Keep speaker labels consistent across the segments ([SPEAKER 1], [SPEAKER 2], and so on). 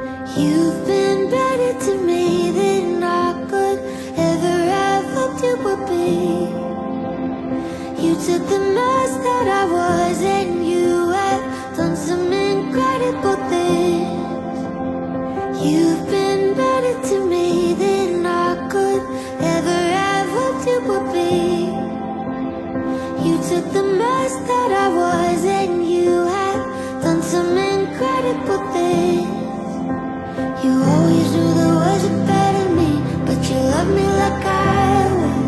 [SPEAKER 1] You've been better to me than I could ever have hoped you would be. You took the mess that I was and you have done some incredible things. You've been better to me than I could ever have hoped you would be. You took the mess that I was and you have done some incredible things. You always knew there was a better me, but you loved me like I would.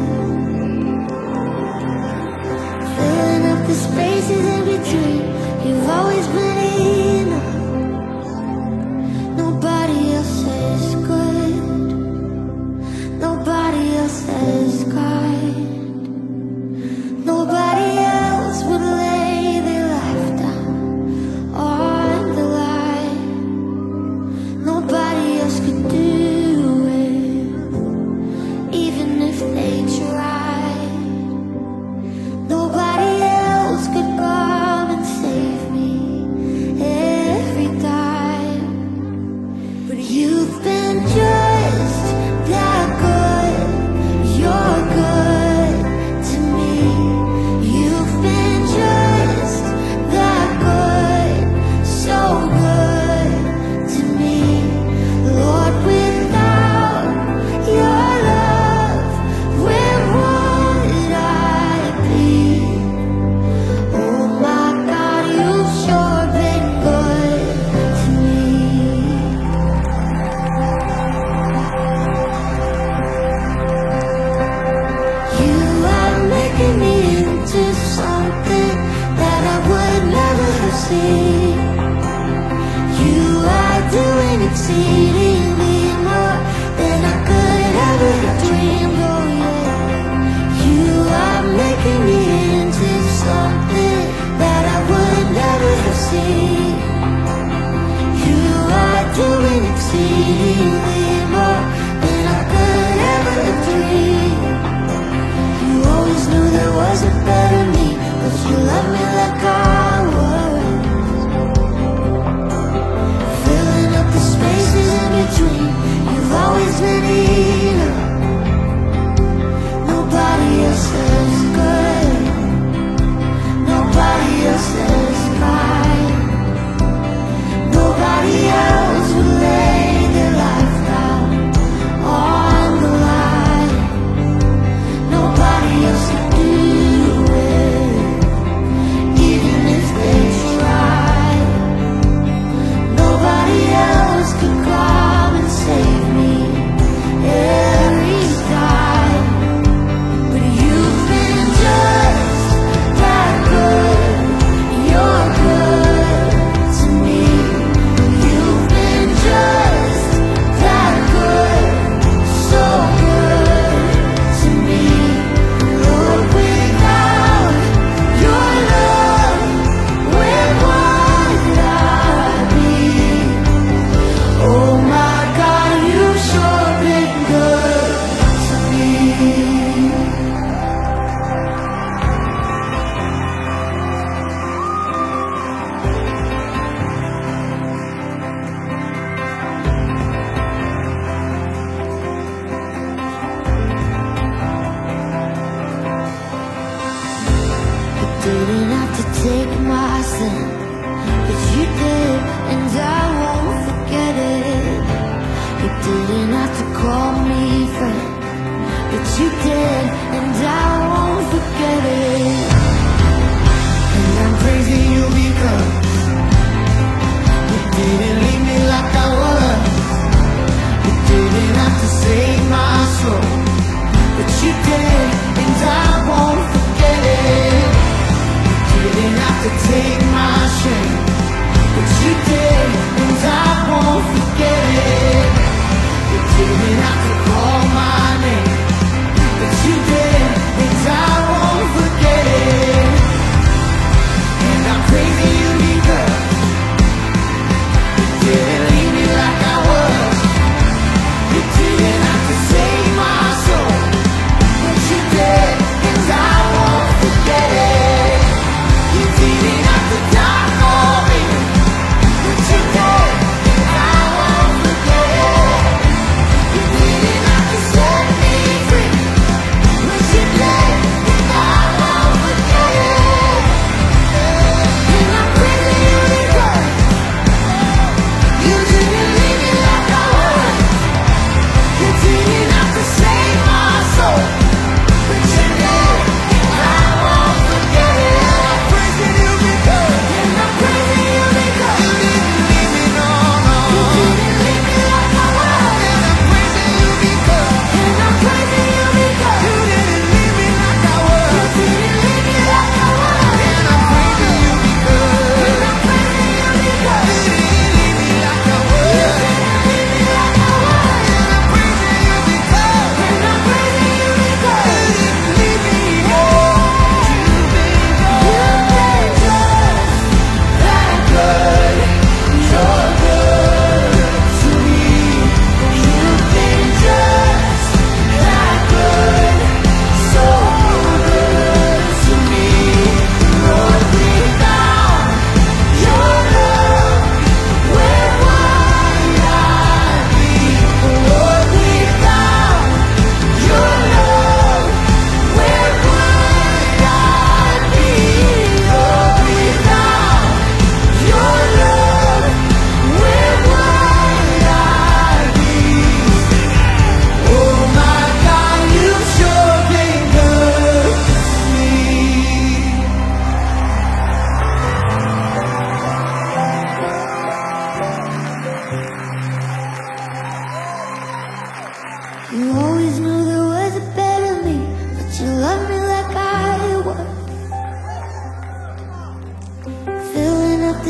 [SPEAKER 1] Filling up the spaces in between, you've always been enough. Nobody else is good, nobody else is kind. Nobody else would lay their life down on the line. Nobody else could do it, even if they tried. Nobody else could come and save me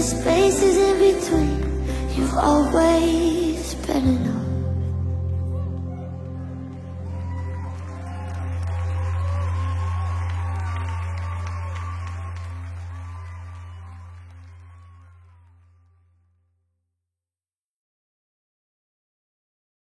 [SPEAKER 1] spaces in between, you've always been enough.